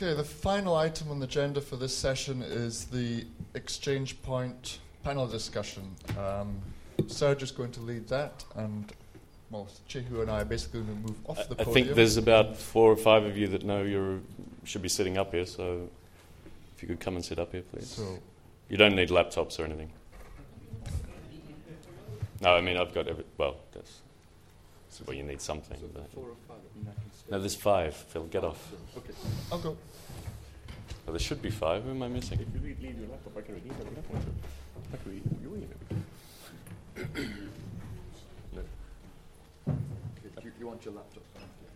Okay, the final item on the agenda for this session is the Exchange Point panel discussion. Serge is going to lead that, and Chehu and I are basically going to move off the podium. I think there's about 4 or 5 of you that know you should be sitting up here, so if you could come and sit up here, please. So, you don't need laptops or anything. No, I mean, I've got well, you need something. So 4 or 5. No, there's 5. Phil, get off. Okay, I'll go. Well, there should be 5. Who am I missing? If you leave your laptop, I can read it. You want your laptop?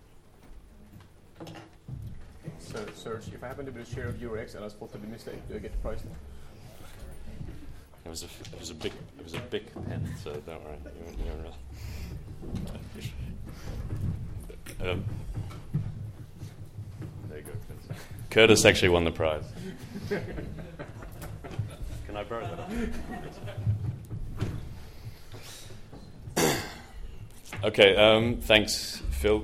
So, Serge, if I happen to be the chair of Eurex and I spotted the mistake, do I get the prize now? It was a big pen, so don't worry. There you go, Curtis actually won the prize. Can I borrow that? Okay, thanks, Phil.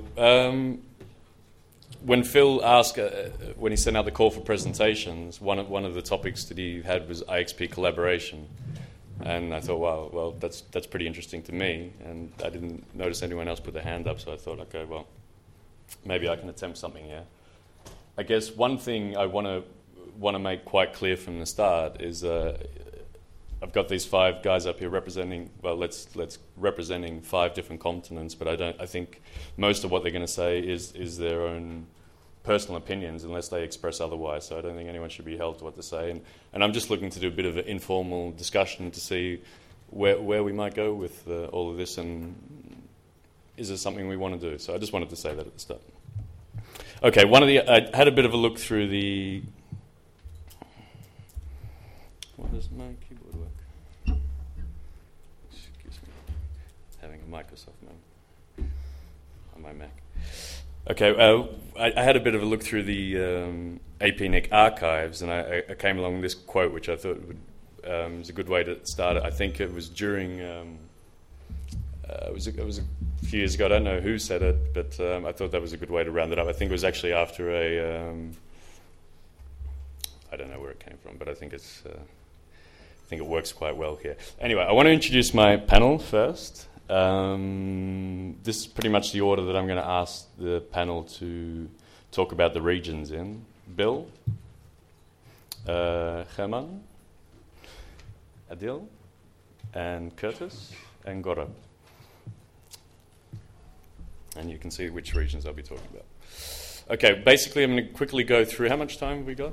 When Phil asked, when he sent out the call for presentations, one of the topics that he had was IXP collaboration, and I thought, wow, well, that's pretty interesting to me, and I didn't notice anyone else put their hand up, so I thought, okay, well, maybe I can attempt something here. I guess one thing I want to make quite clear from the start is I've got these 5 guys up here representing, well, representing 5 different continents, but I think most of what they're going to say is their own personal opinions unless they express otherwise, so I don't think anyone should be held to what to say. And I'm just looking to do a bit of an informal discussion to see where we might go with all of this, and is it something we want to do? So I just wanted to say that at the start. Okay, I had a bit of a look through the... What does my keyboard work? Excuse me. Having a Microsoft moment on my Mac. Okay, I had a bit of a look through the APNIC archives, and I came along with this quote, which I thought was a good way to start it. I think it was during... it was a few years ago. I don't know who said it, but I thought that was a good way to round it up. I think it was actually after I don't know where it came from, but I think it works quite well here. Anyway, I want to introduce my panel first. This is pretty much the order that I'm going to ask the panel to talk about the regions in. Bill, Herman, Adil, and Curtis, and Gaurav. And you can see which regions I'll be talking about. Okay, basically I'm going to quickly go through... How much time have we got?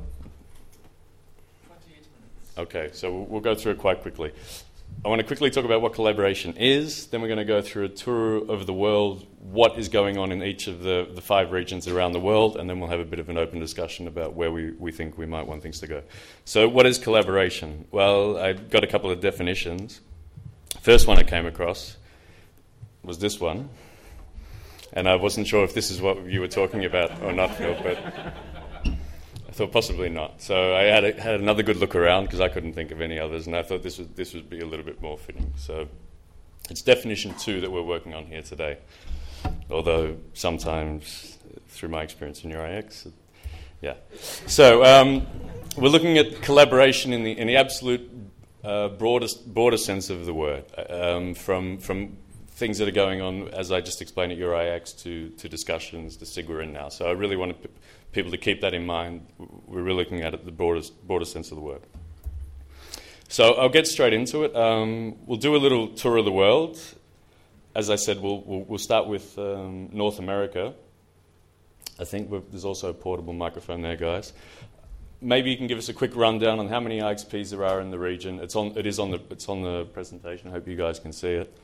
28 minutes. Okay, so we'll go through it quite quickly. I want to quickly talk about what collaboration is, then we're going to go through a tour of the world, what is going on in each of the 5 regions around the world, and then we'll have a bit of an open discussion about where we think we might want things to go. So what is collaboration? Well, I got a couple of definitions. First one I came across was this one. And I wasn't sure if this is what you were talking about or not, Phil, but I thought possibly not. So I had another good look around because I couldn't think of any others, and I thought this would be a little bit more fitting. So it's definition 2 that we're working on here today, although sometimes, through my experience in UIX, yeah. So we're looking at collaboration in the absolute broader sense of the word, from things that are going on, as I just explained at UIX, to discussions, the SIG we're in now. So I really want people to keep that in mind. We're really looking at it the broader sense of the word. So I'll get straight into it. We'll do a little tour of the world. As I said, we'll start with North America. I think there's also a portable microphone there, guys. Maybe you can give us a quick rundown on how many IXPs there are in the region. It's on the presentation. I hope you guys can see it.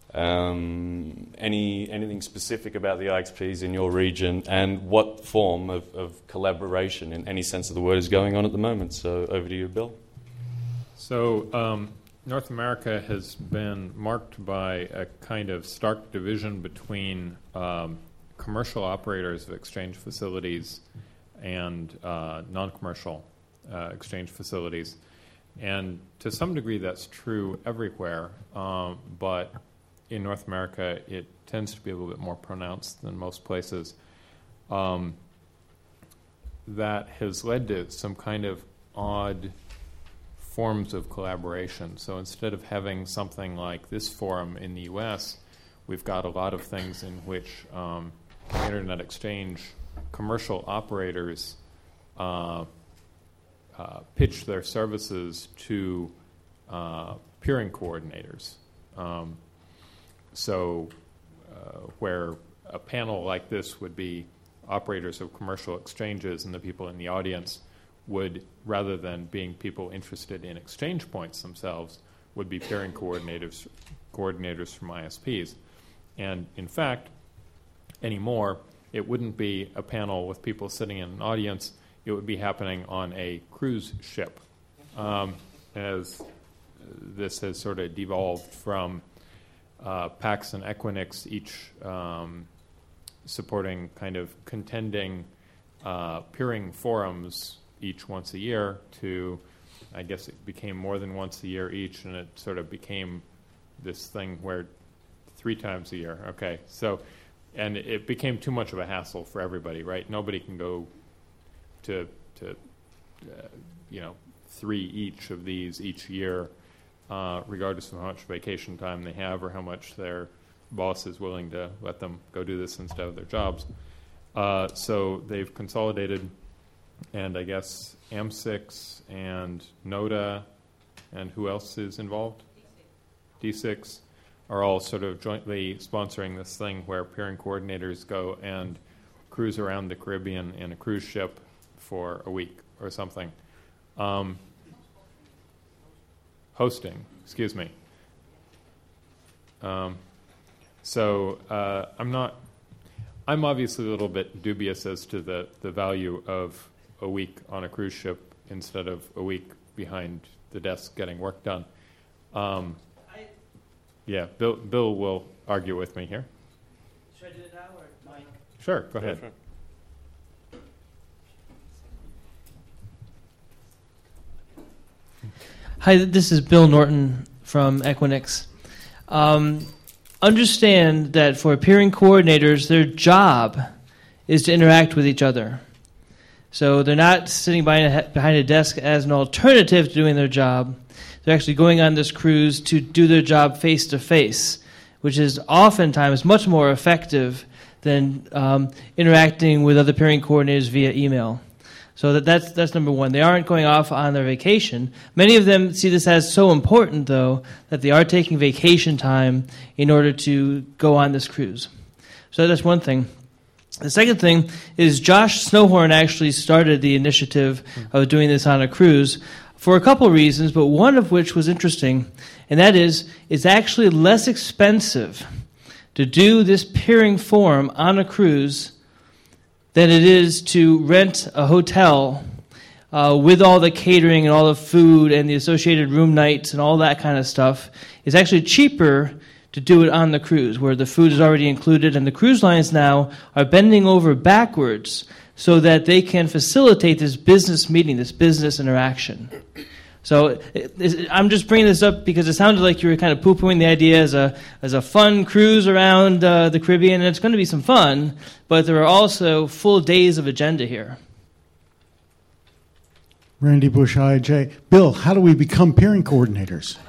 Anything specific about the IXPs in your region, and what form of collaboration in any sense of the word is going on at the moment. So over to you, Bill. So North America has been marked by a kind of stark division between commercial operators of exchange facilities and non-commercial exchange facilities. And to some degree that's true everywhere, but in North America, it tends to be a little bit more pronounced than most places. that has led to some kind of odd forms of collaboration. So instead of having something like this forum in the U.S., we've got a lot of things in which Internet Exchange commercial operators pitch their services to peering coordinators. Where a panel like this would be operators of commercial exchanges, and the people in the audience would, rather than being people interested in exchange points themselves, would be peering coordinators from ISPs. And in fact, anymore, it wouldn't be a panel with people sitting in an audience. It would be happening on a cruise ship, as this has sort of devolved from PAX and Equinix, each supporting kind of contending peering forums each once a year, to, I guess it became more than once a year each, and it sort of became this thing where 3 times a year. Okay, so, and it became too much of a hassle for everybody, right? Nobody can go to 3 each of these each year, regardless of how much vacation time they have or how much their boss is willing to let them go do this instead of their jobs. So they've consolidated, and I guess AM6 and NODA, and who else is involved? D6 are all sort of jointly sponsoring this thing where peering coordinators go and cruise around the Caribbean in a cruise ship for a week or something. Hosting, excuse me. I'm obviously a little bit dubious as to the value of a week on a cruise ship instead of a week behind the desk getting work done. Yeah, Bill will argue with me here. Should I do it now or Mike? Sure, go ahead. Sure. Hi, this is Bill Norton from Equinix. Understand that for peering coordinators, their job is to interact with each other. So they're not sitting behind a desk as an alternative to doing their job. They're actually going on this cruise to do their job face-to-face, which is oftentimes much more effective than interacting with other peering coordinators via email. So that's number one. They aren't going off on their vacation. Many of them see this as so important, though, that they are taking vacation time in order to go on this cruise. So that's one thing. The second thing is Josh Snowhorn actually started the initiative of doing this on a cruise for a couple reasons, but one of which was interesting, and that is it's actually less expensive to do this peering forum on a cruise than it is to rent a hotel with all the catering and all the food and the associated room nights and all that kind of stuff. It's actually cheaper to do it on the cruise, where the food is already included, and the cruise lines now are bending over backwards so that they can facilitate this business meeting, this business interaction. So I'm just bringing this up because it sounded like you were kind of poo-pooing the idea as a fun cruise around the Caribbean, and it's going to be some fun, but there are also full days of agenda here. Randy Bush, IJ. Bill, how do we become peering coordinators?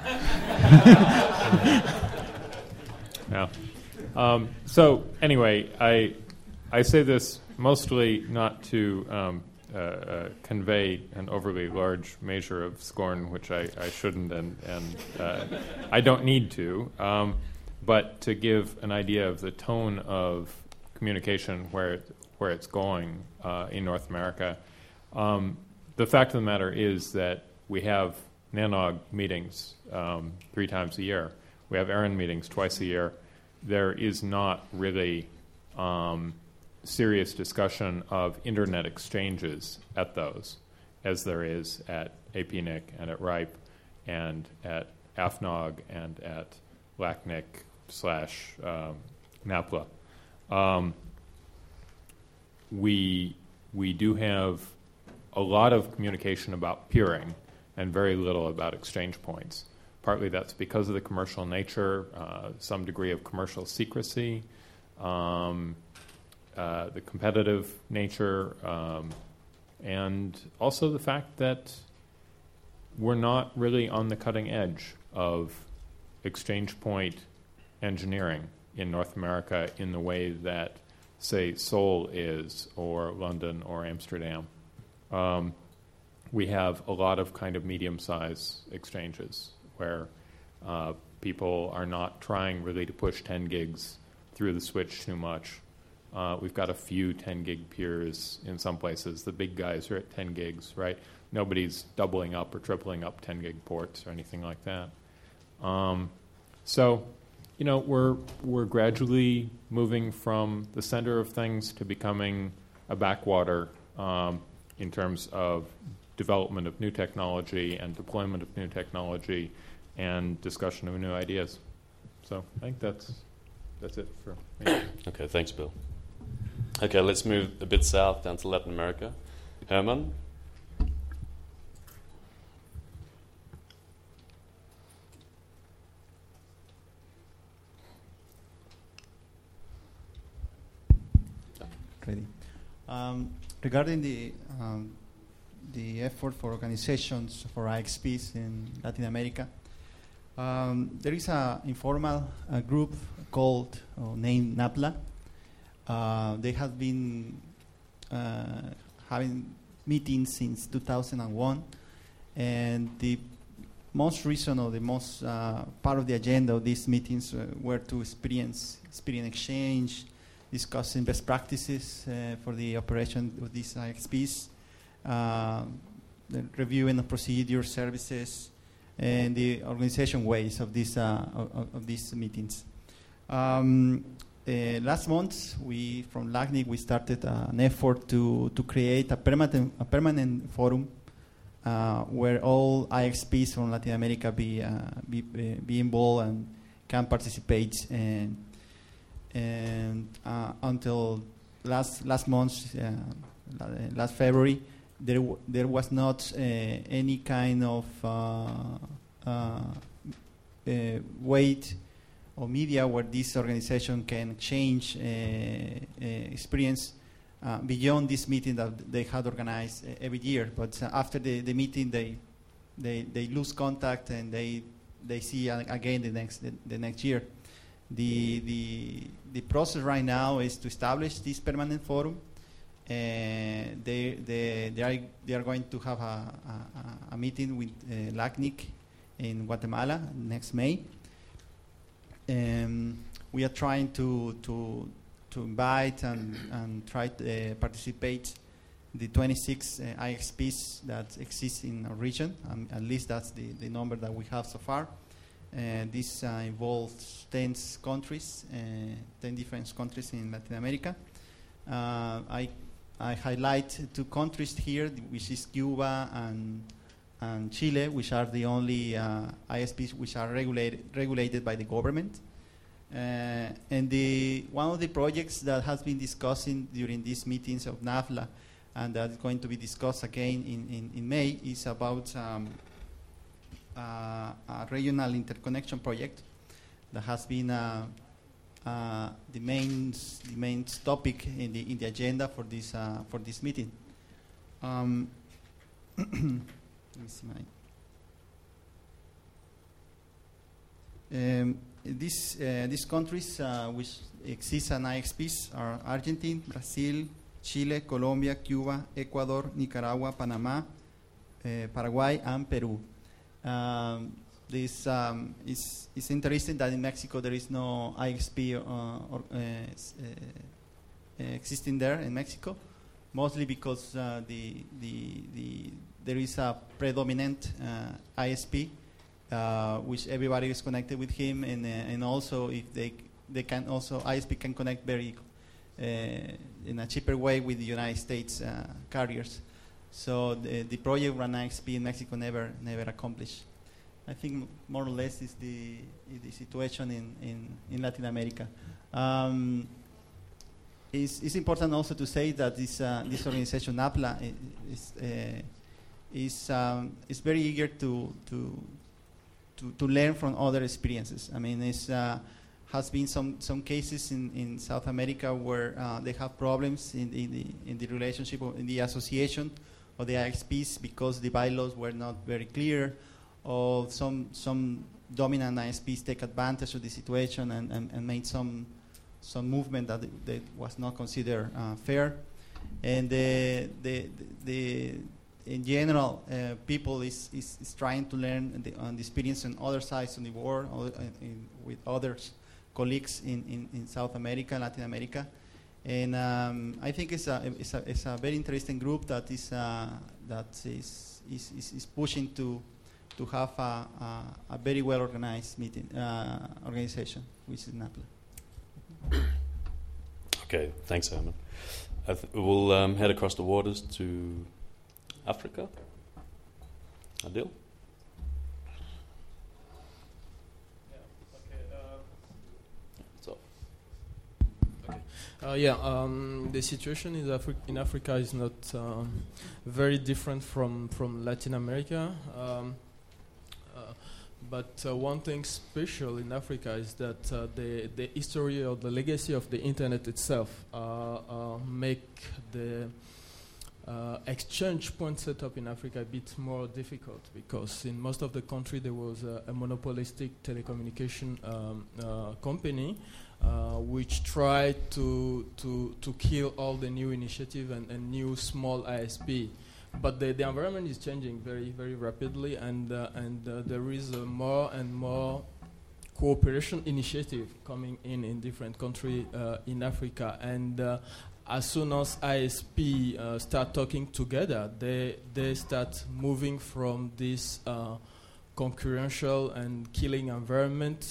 Yeah. So anyway, I say this mostly not to convey an overly large measure of scorn, which I shouldn't, and I don't need to, but to give an idea of the tone of communication where it's going in North America. The fact of the matter is that we have NANOG meetings 3 times a year. We have ERIN meetings twice a year. There is not really serious discussion of internet exchanges at those, as there is at APNIC and at RIPE and at AFNOG and at LACNIC/NAPLA. We do have a lot of communication about peering and very little about exchange points. Partly that's because of the commercial nature, some degree of commercial secrecy, the competitive nature, And also the fact that we're not really on the cutting edge of exchange point engineering in North America in the way that, say, Seoul is, or London, or Amsterdam. We have a lot of kind of medium-sized exchanges where people are not trying really to push 10 gigs through the switch too much. We've got a few 10 gig peers in some places. The big guys are at 10 gigs, right? Nobody's doubling up or tripling up 10 gig ports or anything like that. So, you know, we're gradually moving from the center of things to becoming a backwater in terms of development of new technology and deployment of new technology and discussion of new ideas. So I think that's it for me. Okay, thanks, Bill. Okay, let's move a bit south down to Latin America. Herman? Ready. Regarding the effort for organizations for IXPs in Latin America, there is an informal group called or named NAPLA. They have been having meetings since 2001, and the most recent or the most part of the agenda of these meetings were to experience exchange, discussing best practices for the operation of these IXPs, the reviewing of procedures, services, and the organization ways of these meetings. Last month, we from LACNIC we started an effort to create a permanent forum where all IXPs from Latin America be involved and can participate. And until last month, last February, there was not any kind of weight or media where this organization can change experience beyond this meeting that they had organized every year. But after the meeting, they lose contact and they see again the next year. The process right now is to establish this permanent forum. They are going to have a meeting with LACNIC in Guatemala next May. We are trying to invite and try to participate the 26 IXPs that exist in our region. At least that's the number that we have so far. This involves 10 countries, 10 different countries in Latin America. I highlight two countries here, which is Cuba and Chile, which are the only ISPs which are regulated by the government. And one of the projects that has been discussing during these meetings of NAFLA and that is going to be discussed again in May is about a regional interconnection project that has been the main topic in the agenda for this meeting. Let me see these countries which exist as IXPs are Argentina, Brazil, Chile, Colombia, Cuba, Ecuador, Nicaragua, Panama, Paraguay, and Peru. This is interesting that in Mexico there is no IXP existing there in Mexico, mostly because there is a predominant ISP which everybody is connected with him, and also if they can also ISP can connect very in a cheaper way with the United States carriers. So the project Run IXP in Mexico never accomplished. I think more or less is the situation in Latin America. It's important also to say that this organization NAPLA is very eager to learn from other experiences. I mean, it's has been some cases in South America where they have problems in the relationship in the association of the ISPs because the bylaws were not very clear, or some dominant ISPs take advantage of the situation and made some movement that was not considered fair. And in general, people is trying to learn the experience on other sides of the world, with other colleagues in South America, Latin America, and I think it's a very interesting group that is pushing to have a very well organized organization, which is NAPLA. Okay, thanks, Herman. We'll head across the waters to Africa. Adil? The situation in Africa is not very different from Latin America. But one thing special in Africa is that the history or the legacy of the internet itself make the exchange point setup in Africa a bit more difficult, because in most of the country there was a monopolistic telecommunication company which tried to kill all the new initiative and new small ISP. But the environment is changing very, very rapidly, and there is more and more cooperation initiative coming in different countries in Africa. And as soon as ISP start talking together, they start moving from this concurrential and killing environment,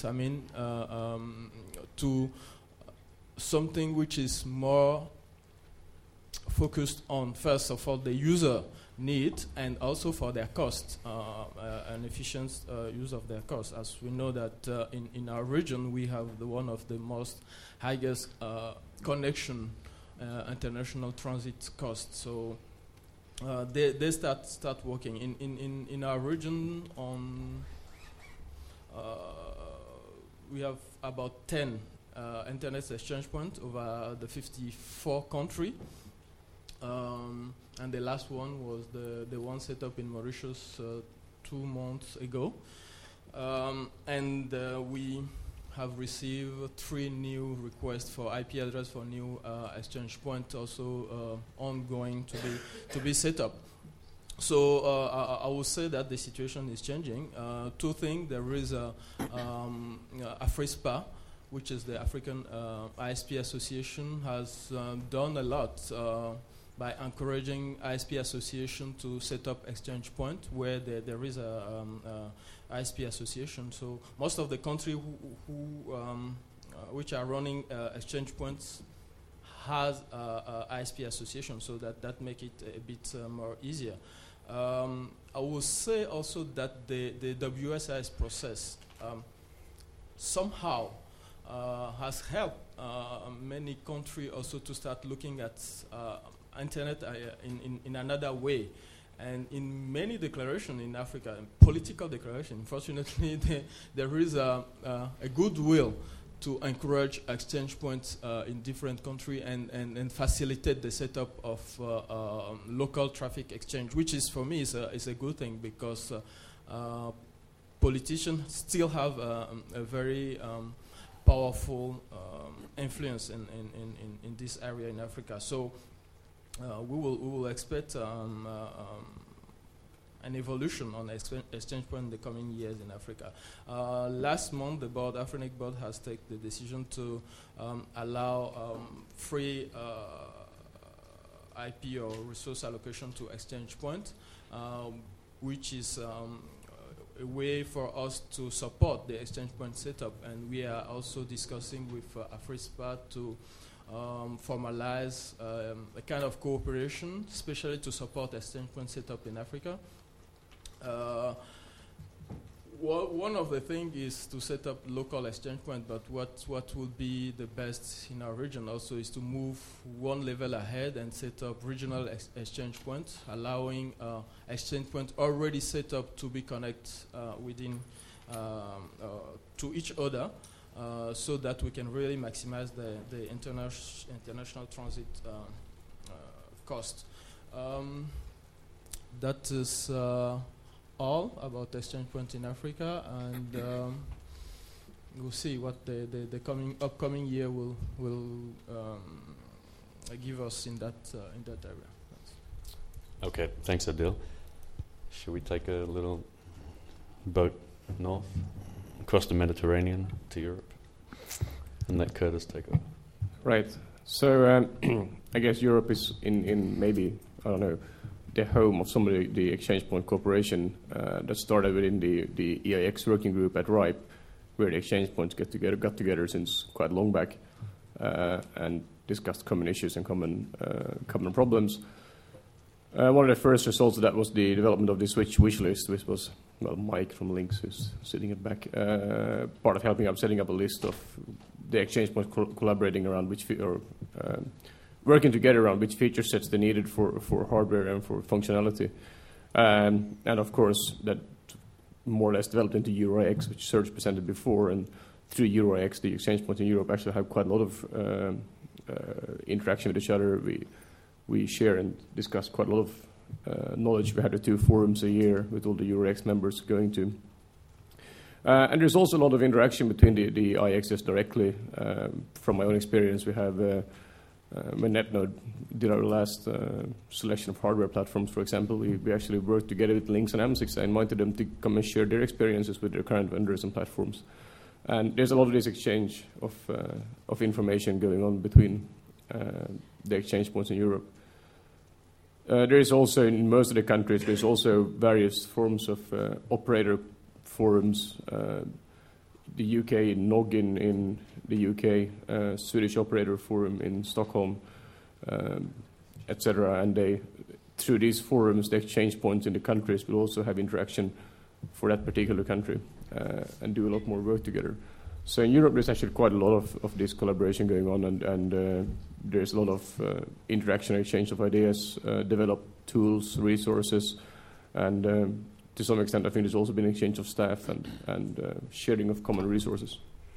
to something which is more focused on, first of all, the user need, and also for their cost, an efficient use of their cost. As we know that in our region, we have one of the most highest connection international transit costs. So they start working in our region. We have about 10 internet exchange points over the 54 countries. And the last one was the one set up in Mauritius 2 months ago. And we have received 3 new requests for IP address for new exchange point, also ongoing to be set up. So I would say that the situation is changing. 2 things: there is AFRISPA, which is the African ISP Association, has done a lot by encouraging ISP association to set up exchange point where there is a ISP association. So most of the countries which are running exchange points has ISP association, so that make it a bit more easier. I will say also that the WSIS process somehow has helped many countries also to start looking at internet in another way. And in many declarations in Africa, political declarations, unfortunately, there is a goodwill to encourage exchange points in different countries and facilitate the setup of local traffic exchange, which is, for me, is a good thing, because politicians still have a very powerful influence in this area in Africa. So we will expect an evolution on exchange point in the coming years in Africa. Last month, the board, Afrinic board, has taken the decision to allow free IP or resource allocation to exchange point, which is a way for us to support the exchange point setup. And we are also discussing with AFRISPA to formalize a kind of cooperation, especially to support exchange point setup in Africa. One of the things is to set up local exchange point, but what would be the best in our region also is to move one level ahead and set up regional exchange points, allowing exchange points already set up to be connected within to each other, so that we can really maximize the international transit cost. That is all about exchange point in Africa, and we'll see what the upcoming year will give us in that area. Okay, thanks, Adil. Should we take a little boat north, across the Mediterranean to Europe, and let Curtis take over? Right. So I guess Europe is in maybe, I don't know, the home of some of the exchange point cooperation that started within the EIX working group at RIPE, where the exchange points got together since quite long back and discussed common issues and common problems. One of the first results of that was the development of the Switch wish list, which was, well, Mike from Links, who's sitting at the back, part of helping up setting up a list of the exchange points collaborating around working together around which feature sets they needed for hardware and for functionality. And of course, that more or less developed into EuroIX, which Serge presented before, and through EuroIX, the exchange points in Europe actually have quite a lot of interaction with each other. We share and discuss quite a lot of knowledge. We had the 2 forums a year with all the EuroIX members going to. And there's also a lot of interaction between the IXs directly. From my own experience, we have, when NetNode did our last selection of hardware platforms, for example, we actually worked together with Links and M6 and invited them to come and share their experiences with their current vendors and platforms. And there's a lot of this exchange of information going on between the exchange points in Europe. There is also, in most of the countries, there's also various forms of operator forums. The UK, NOG in the UK, Swedish Operator Forum in Stockholm, etc. And through these forums, the exchange points in the countries will also have interaction for that particular country and do a lot more work together. So in Europe, there's actually quite a lot of this collaboration going on, and there's a lot of interaction, exchange of ideas, develop tools, resources, and to some extent, I think there's also been exchange of staff and sharing of common resources.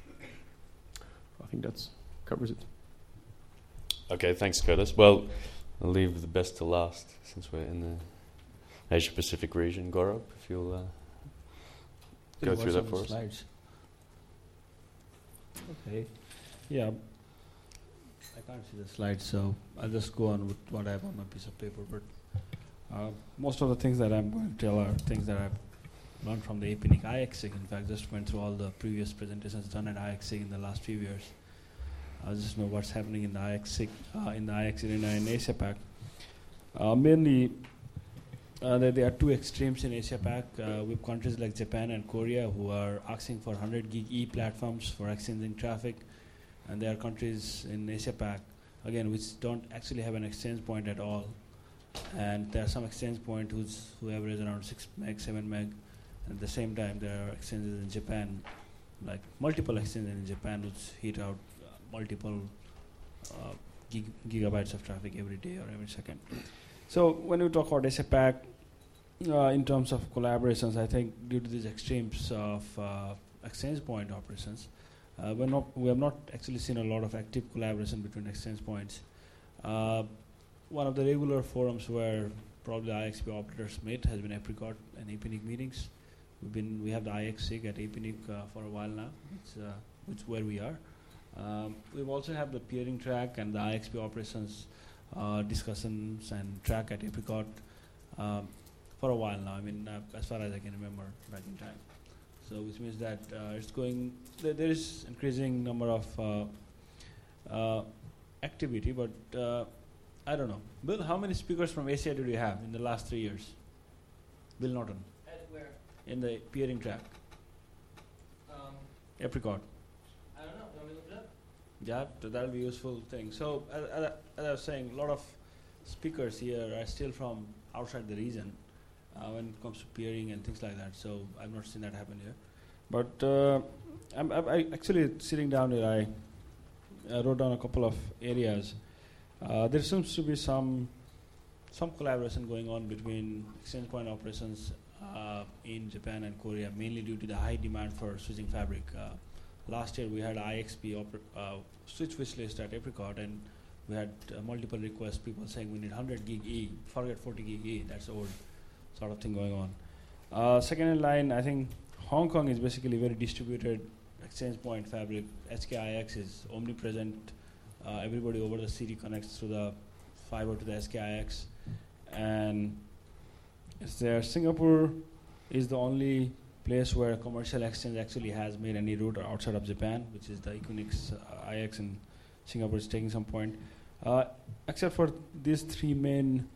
I think that covers it. Okay, thanks, Curtis. Well, I'll leave the best to last, since we're in the Asia-Pacific region. Gaurav, if you'll go through that for us. Slides. Okay. Yeah. I can't see the slides, so I'll just go on with what I have on my piece of paper. But most of the things that I'm going to tell are things that I've learned from the APNIC IXSIG. In fact, just went through all the previous presentations done at IXSIG in the last few years. I just know what's happening in the IXSIG, in the IX arena in Asia Pac. Mainly, there are 2 extremes in Asia Pac with countries like Japan and Korea who are asking for 100 gig E platforms for exchanging traffic, and there are countries in Asia Pac, again, which don't actually have an exchange point at all. And there are some exchange point who average around 6 meg, 7 meg. At the same time, there are exchanges in Japan, like multiple exchanges in Japan, which hit out multiple gigabytes of traffic every day or every second. So when we talk about Asia Pac, in terms of collaborations, I think due to these extremes of exchange point operations, we have not actually seen a lot of active collaboration between exchange points. One of the regular forums where probably IXP operators meet has been Apricot and APNIC meetings. We have the IXSIG at APNIC for a while now. It's where we are. We also have the peering track and the IXP operations discussions and track at Apricot for a while now. I mean, as far as I can remember back in time. So which means that it's going. There is increasing number of activity, but I don't know. Bill, how many speakers from Asia did you have in the last 3 years? Bill Norton. At where? In the peering track. Apricot. I don't know. Want me to look it up? Yeah, that'll be a useful thing. So as I was saying, a lot of speakers here are still from outside the region when it comes to peering and things like that. So I've not seen that happen here. But I'm actually sitting down here. I wrote down a couple of areas. There seems to be some collaboration going on between exchange point operations in Japan and Korea, mainly due to the high demand for switching fabric. last year we had IXP switch wish list at Apricot, and we had multiple requests, people saying we need 100 gig E, forget 40 gig E, that's old sort of thing going on. Second in line, I think Hong Kong is basically very distributed exchange point fabric. SKIX is omnipresent. Everybody over the city connects through the fiber to the SKIX. And it's there. Singapore is the only place where a commercial exchange actually has made any route outside of Japan, which is the Equinix IX, and Singapore is taking some point. Except for these three main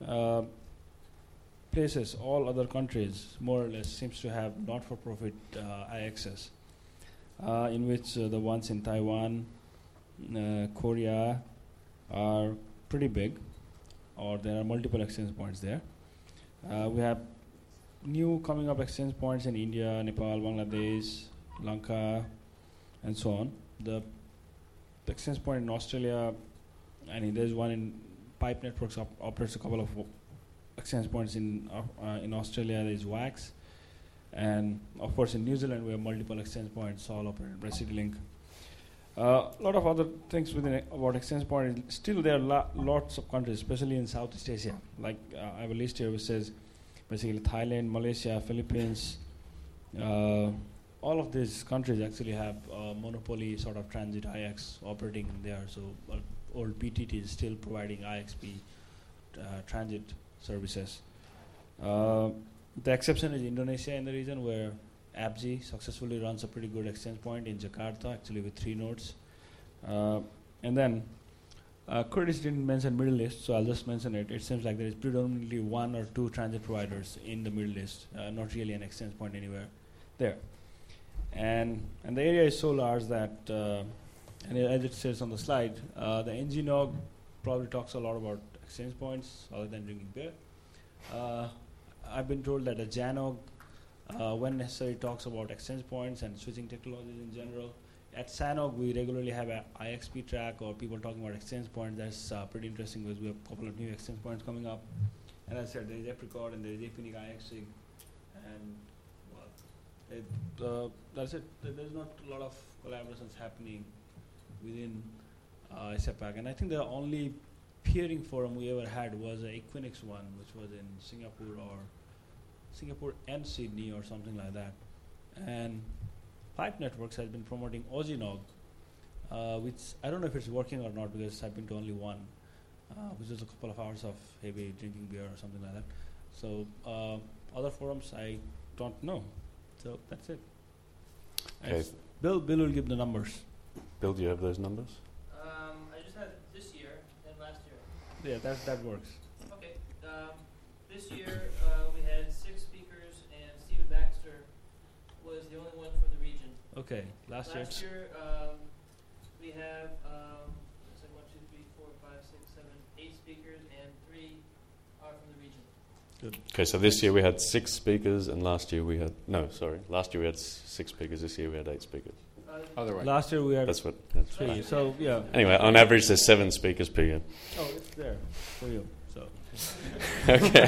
places, all other countries more or less seems to have not-for-profit IXs, in which the ones in Taiwan, Korea are pretty big, or there are multiple exchange points there. We have new coming up exchange points in India, Nepal, Bangladesh, Lanka, and so on. The exchange point in Australia, and there's one in Pipe Networks operates a couple of exchange points in Australia. There's WAX, and of course in New Zealand we have multiple exchange points all operated by CityLink. A lot of other things about exchange point. Still there are lots of countries, especially in Southeast Asia. Like I have a list here which says basically Thailand, Malaysia, Philippines. All of these countries actually have monopoly sort of transit IX operating there. So old PTT is still providing IXP transit services. The exception is Indonesia in the region, where ABGI successfully runs a pretty good exchange point in Jakarta, actually with 3 nodes. And then Curtis didn't mention Middle East, so I'll just mention it. It seems like there is predominantly 1 or 2 transit providers in the Middle East, not really an exchange point anywhere there. And the area is so large that, and as it says on the slide, the NGNOG probably talks a lot about exchange points other than drinking beer. I've been told that the JANOG, when necessary, talks about exchange points and switching technologies in general. At SANOG, we regularly have an IXP track or people talking about exchange points. That's pretty interesting because we have a couple of new exchange points coming up. And as I said, there is Apricot and there is Equinix IXig. And that's it. There's not a lot of collaborations happening within SAPAC. And I think the only peering forum we ever had was an Equinix one, which was in Singapore and Sydney or something like that. And Pipe Networks has been promoting OGNOG, which I don't know if it's working or not because I've been to only one, which is a couple of hours of heavy drinking beer or something like that. So other forums I don't know. So that's it. Okay. Bill will give the numbers. Bill, do you have those numbers? I just had this year and last year. Yeah, that works. Okay. This year we had 6 speakers, and Stephen Baxter was the only one from the region. Okay. Last year we have 8 speakers, and 3 are from the region. Good. Okay, so this year we had 6 speakers, and last year we had 6 speakers. This year we had 8 speakers. Other way. Last year we had That's 3. fine. So yeah. Anyway, on average, there's 7 speakers per year. Oh, it's there for you. So. Okay.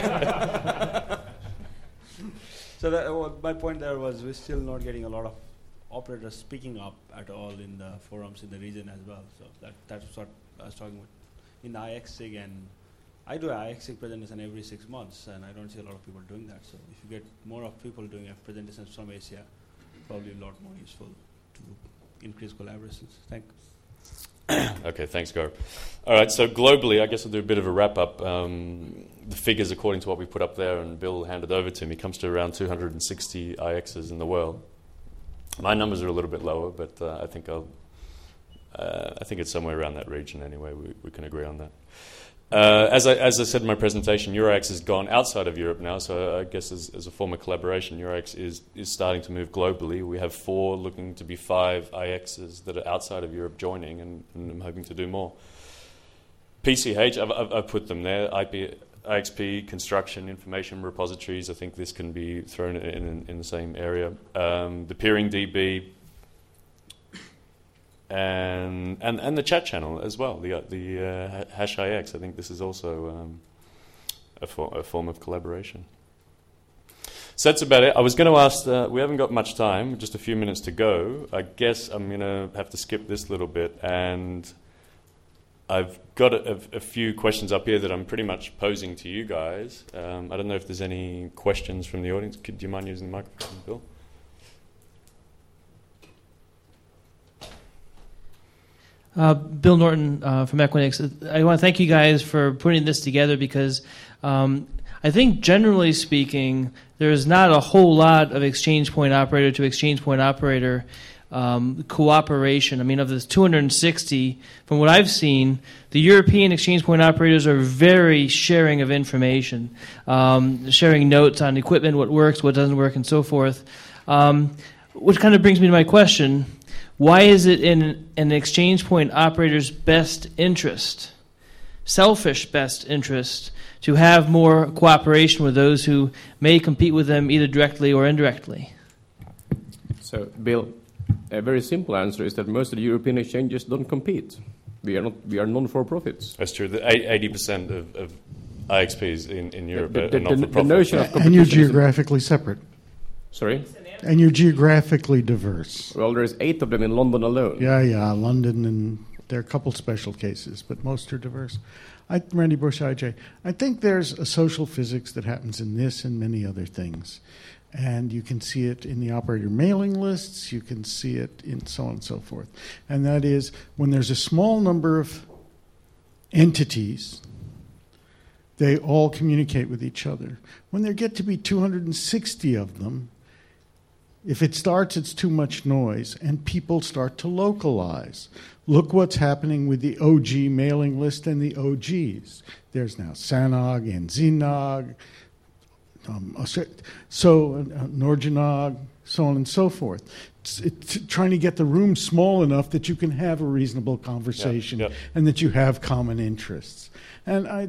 So my point there was we're still not getting a lot of operators speaking up at all in the forums in the region as well. So that's what I was talking about. In IXig, and I do IXig presentation every 6 months, and I don't see a lot of people doing that. So if you get more of people doing presentations from Asia, probably a lot more useful to increase collaborations. Thanks. Okay, thanks, Gaurav. All right, so globally, I guess I'll do a bit of a wrap-up. The figures, according to what we put up there, and Bill handed over to me, comes to around 260 IXs in the world. My numbers are a little bit lower, but I think it's somewhere around that region anyway. We can agree on that. As I said in my presentation, EURIX has gone outside of Europe now, so I guess as a form of collaboration, EURIX is starting to move globally. We have 4, looking to be 5 IXs that are outside of Europe joining, and I'm hoping to do more. PCH, I've put them there. IXP, construction, information repositories, I think this can be thrown in the same area. The peering DB, and the chat channel as well, the hash IX. I think this is also a form of collaboration. So that's about it. I was going to ask, we haven't got much time, just a few minutes to go. I guess I'm going to have to skip this little bit, and I've got a few questions up here that I'm pretty much posing to you guys. I don't know if there's any questions from the audience. Do you mind using the microphone, Bill? Bill Norton from Equinix. I want to thank you guys for putting this together because I think generally speaking, there's not a whole lot of exchange point operator to exchange point operator cooperation. I mean, of the 260, from what I've seen, the European exchange point operators are very sharing of information, sharing notes on equipment, what works, what doesn't work, and so forth. Which kind of brings me to my question. Why is it in an exchange point operator's best interest, selfish best interest, to have more cooperation with those who may compete with them either directly or indirectly? So, Bill, a very simple answer is that most of the European exchanges don't compete. We are non-for-profits. That's true. 80% of IXPs in Europe are not-for-profit. The notion of and you're geographically separate. Sorry? And you're geographically diverse. Well, there's 8 of them in London alone. Yeah, London, and there are a couple special cases, but most are diverse. Randy Bush, IJ, I think there's a social physics that happens in this and many other things. And you can see it in the operator mailing lists, you can see it in so on and so forth. And that is, when there's a small number of entities, they all communicate with each other. When there get to be 260 of them, if it starts, it's too much noise, and people start to localize. Look what's happening with the OG mailing list and the OGs. There's now SANOG and ZNOG, Norgenog, so on and so forth. It's trying to get the room small enough that you can have a reasonable conversation and that you have common interests. And I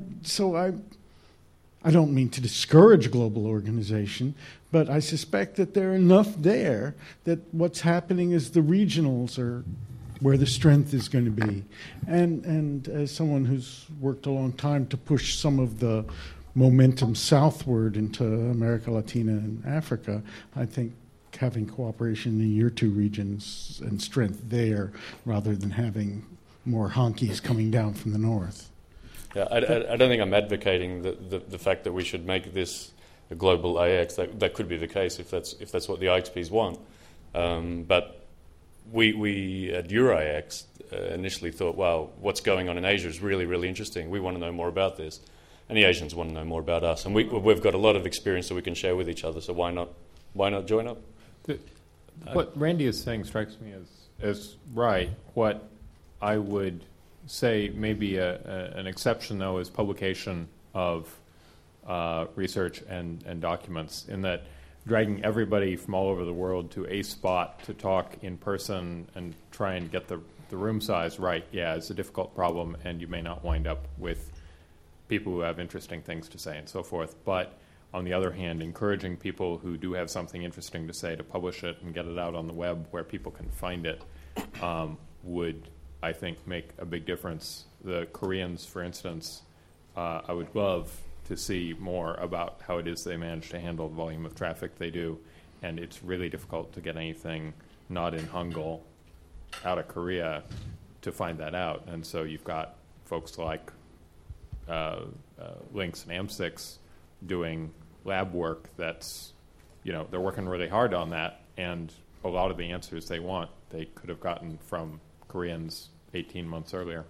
don't mean to discourage global organization, but I suspect that there are enough there that what's happening is the regionals are where the strength is going to be. And as someone who's worked a long time to push some of the momentum southward into America Latina and Africa, I think having cooperation in your two regions and strength there rather than having more honkies coming down from the north. Yeah, I don't think I'm advocating the fact that we should make this a global AX. That could be the case if that's what the IXPs want. But we at EurAX initially thought, wow, what's going on in Asia is really, really interesting. We want to know more about this. And the Asians want to know more about us. And we've got a lot of experience that we can share with each other, so why not join up? What Randy is saying strikes me as right. What I would say maybe an exception, though, is publication of research and documents, in that dragging everybody from all over the world to a spot to talk in person and try and get the room size right, it's a difficult problem, and you may not wind up with people who have interesting things to say and so forth. But on the other hand, encouraging people who do have something interesting to say to publish it and get it out on the web where people can find it would, I think, make a big difference. The Koreans, for instance, I would love to see more about how it is they manage to handle the volume of traffic they do, and it's really difficult to get anything not in Hangul out of Korea to find that out. And so you've got folks like Lynx and AMP6 doing lab work that's, they're working really hard on that, and a lot of the answers they want, they could have gotten from Koreans 18 months earlier.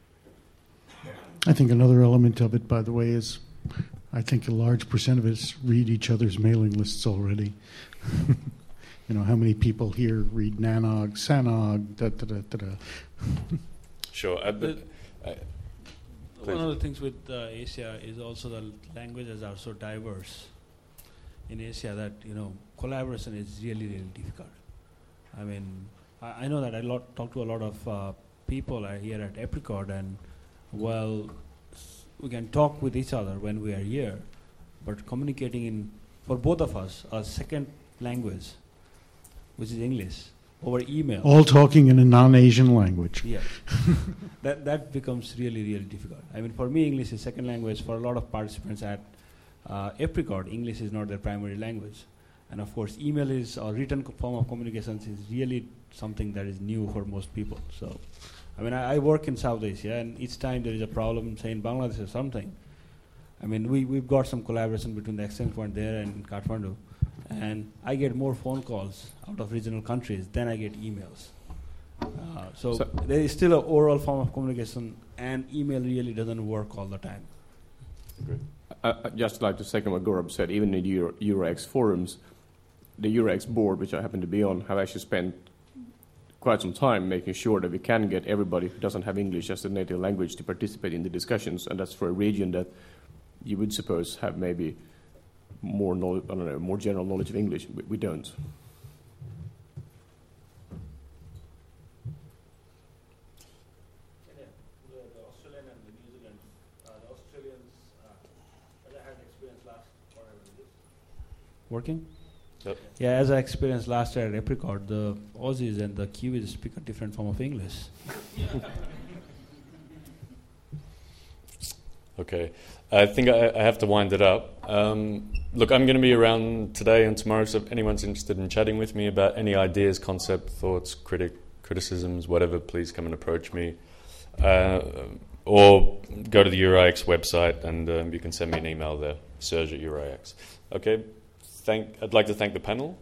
I think another element of it, by the way, is I think a large percent of us read each other's mailing lists already. How many people here read Nanog, Sanog, da-da-da-da-da. Sure. One of the things with Asia is also the languages are so diverse in Asia that, collaboration is really, really difficult. I mean, I know that I talk to a lot of people here at Apricot, and, we can talk with each other when we are here, but communicating for both of us, a second language, which is English, over email. All talking in a non-Asian language. Yeah. that becomes really, really difficult. I mean, for me, English is second language. For a lot of participants at Apricot, English is not their primary language. And of course, email is, or written form of communications is really something that is new for most people. So, I mean, I work in South Asia, and each time there is a problem, say in Bangladesh or something, I mean, we've got some collaboration between the exchange point there and Kathmandu, and I get more phone calls out of regional countries than I get emails. So there is still an oral form of communication, and email really doesn't work all the time. Agree. I'd just like to second what Gaurav said. Even in EUREX forums, the EUREX board, which I happen to be on, have actually spent quite some time making sure that we can get everybody who doesn't have English as a native language to participate in the discussions, and that's for a region that you would suppose have maybe more knowledge, I don't know, more general knowledge of English. We don't. The Australian and the New Zealand, the Australians, as I had experience last quarter, working? Yep. Yeah, as I experienced last year at Apricot, the Aussies and the Kiwis speak a different form of English. Okay, I think I have to wind it up. Look, I'm going to be around today and tomorrow, so if anyone's interested in chatting with me about any ideas, concept, thoughts, criticisms, whatever, please come and approach me. Or go to the EUREX website and you can send me an email there, Serge@EUREX. Okay, I'd like to thank the panel.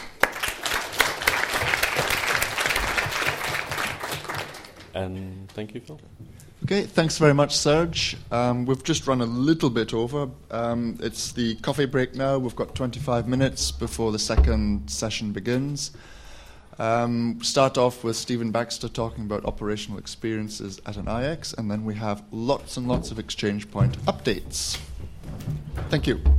And thank you, Phil. Okay, thanks very much, Serge. We've just run a little bit over. It's the coffee break now. We've got 25 minutes before the second session begins. Start off with Stephen Baxter talking about operational experiences at an IX, and then we have lots and lots of Exchange Point updates. Thank you.